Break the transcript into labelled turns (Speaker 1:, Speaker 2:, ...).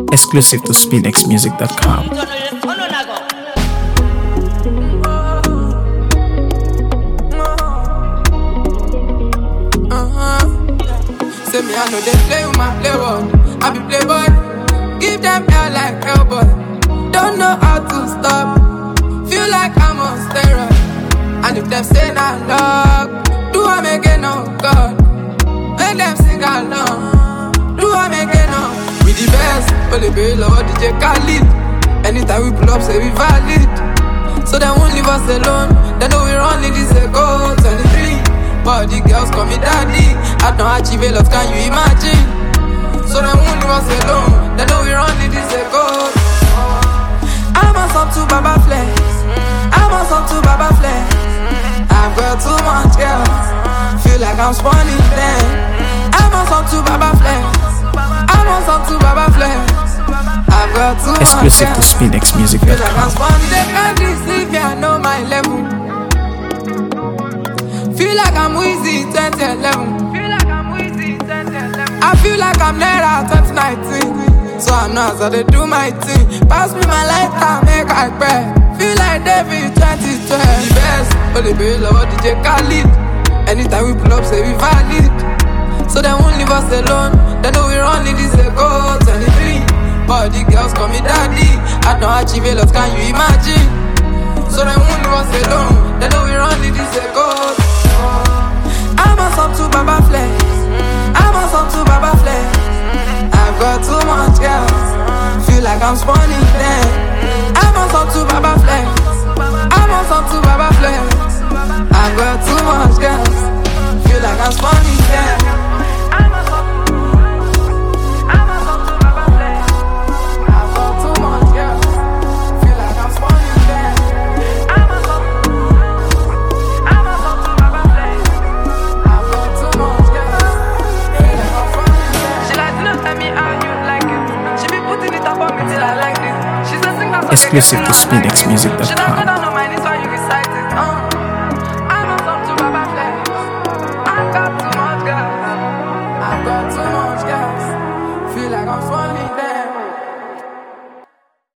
Speaker 1: Exclusive to SpinXmusic.com.
Speaker 2: Say me, I know they play with my playboy. I be playboy. Give them hell like hellboy. Don't know how to stop. Feel like I'm on steroid. And if them say not love, do I make it no God? Let them sing along. Do I make it no? We the best. Only be love DJ Khalid. Anytime we pull up, say we valid. So they won't leave us alone. They know we run in this go 23. But the girls call me daddy. I don't achieve a lot, can you imagine? So they won't leave us alone. They know we run in this go. I'm on some to Baba Flex. I'm on some to Baba Flex. I've got too much girls. Feel like I'm spawning them. I'm on some to Baba Flex. I'm on some to Baba Flex. I've got too much girls.
Speaker 1: Exclusive to SpinXmusic.com.
Speaker 2: Feel like I'm spawning. They can't deceive me, I know my level. Feel like I'm Wheezy 2011. I feel like I'm Naira 2019. So I know how they do my thing. Pass me my lighter, make I pray. Feel like David 2012. The best, only be love DJ Khalid. Anytime we pull up, say we valid. So they won't leave us alone. They know we run in this go 23. But the girls call me daddy. I don't achieve a lot, can you imagine? So they won't leave us alone. They know we run in this go. I'm on some to Baba Flex. I'm on some to Baba Flex. I've got too much girls. Feel like I'm spawning them. I'm on some to Baba Flex. I'm on some to Baba Flex. I've got too much girls. Feel like I'm spawning them. I'm on some to Baba Flex. I've got too much girls. Feel like I'm spawning them. I'm on some to Baba Flex. I've got too much girls. Feel like I'm spawning them. She like to not tell me how you like it. She be putting it up on me till I like this. She's a singer.
Speaker 1: Exclusive to SpinXmusic.com.